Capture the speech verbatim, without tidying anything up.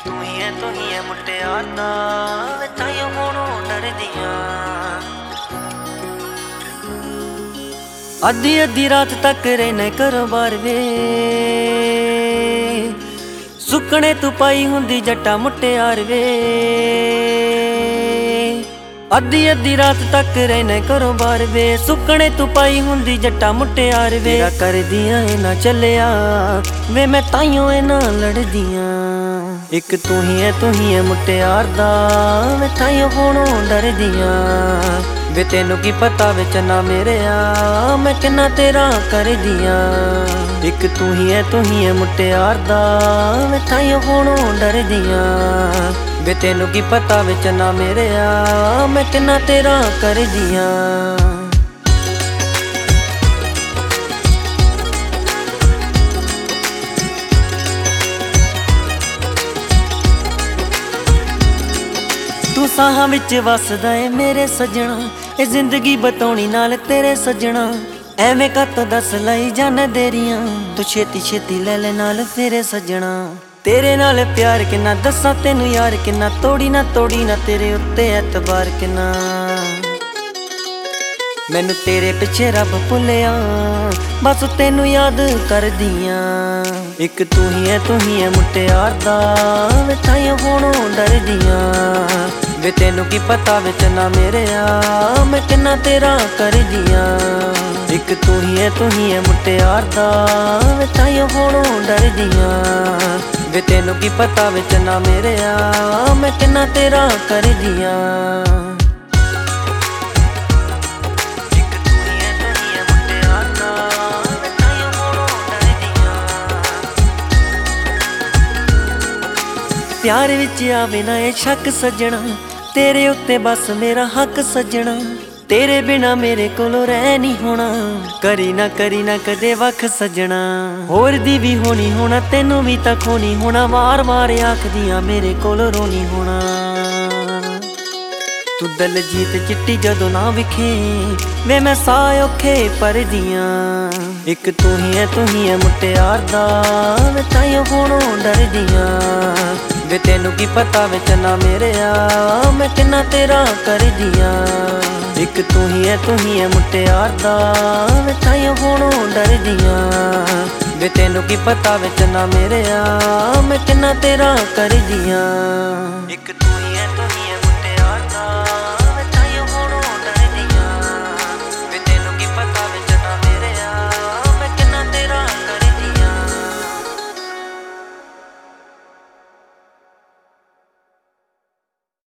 तू ही है तू ही है मुटियार दा वे ताइयों होणों डरदियां। अद्धी अद्धी रात तक रहने घरों बाहर वे सुकने तू पाई हुंदी जट्टा मुटियार वे। अद्धी अद्धी रात तक रहने घरों बाहर वे सुकने तू पाई हुंदी जट्टा मुटियार वे। कर दियां इना चलिया वे मैं ताइयों इना लड़दियां। एक तू ही है तू ही है मुटियार दा वे ताइयों होणों डरदियां। वे तेनू की पता वे चन्ना मेरे आ मैं किन्ना तेरा कर दियां। एक तू ही है तू ही है मुटियार दा वे ताइयों होणों डरदियां। वे तेनू की पता वे चन्ना मेरे आ मैं किन्ना तेरा कर दियां। तू साहां विच वसदा है मेरे सजना ए जिंदगी बताउणी नाल तेरे सजना। एवें कत्तों दस लाई जाने देरियां तू छेती छेती ले ले नाल तेरे सजना। तेरे नाल प्यार किन्ना दस्सां तेनू यार किन्ना तोड़ी ना तोड़ी ना तेरे उत्ते एतबार किन्ना। मैनू तेरे पिछे रब भुल्लिया बस तेनू याद कर दियां। एक तू ही है तू ही है मुटियार दा वे ताइयों होणों डरदियां। वे तेनू की पता वे चन्ना मेरे आ मैं किन्ना तेरा कर दियां। एक तू ही है तू ही है मुटियार दा वे ताइयों होणों डरदियां। वे तेनू की पता वे चन्ना मेरे आ मैं किन्ना तेरा कर दियां। प्यार विच आवे ना ए शक सजना तेरे उत्ते बस मेरा हक सजना। तेरे बिना मेरे कोलों रह नहीं होना करी ना करी ना कदे वख सजना। होर दी भी होनी होना तेनू भी तक होनी होना वार वार आखदियां मेरे कोलों रोनी होना। तू दलजीत चिट्टी जदों ना विखे वे मैं साह औखे भरदियां। एक तू ही है तू ही है मुटियार दा वे ताइयों होणों डरदियां। वे तेनू की पता वे चन्ना मेरे आ मैं किन्ना तेरा कर दियां। एक तू ही है तू ही है मुटियार दा वे ताइयों होणों डरदियां। वे तेनू की पता वे चन्ना मेरे आ मैं किन्ना तेरा कर दियां। एक तू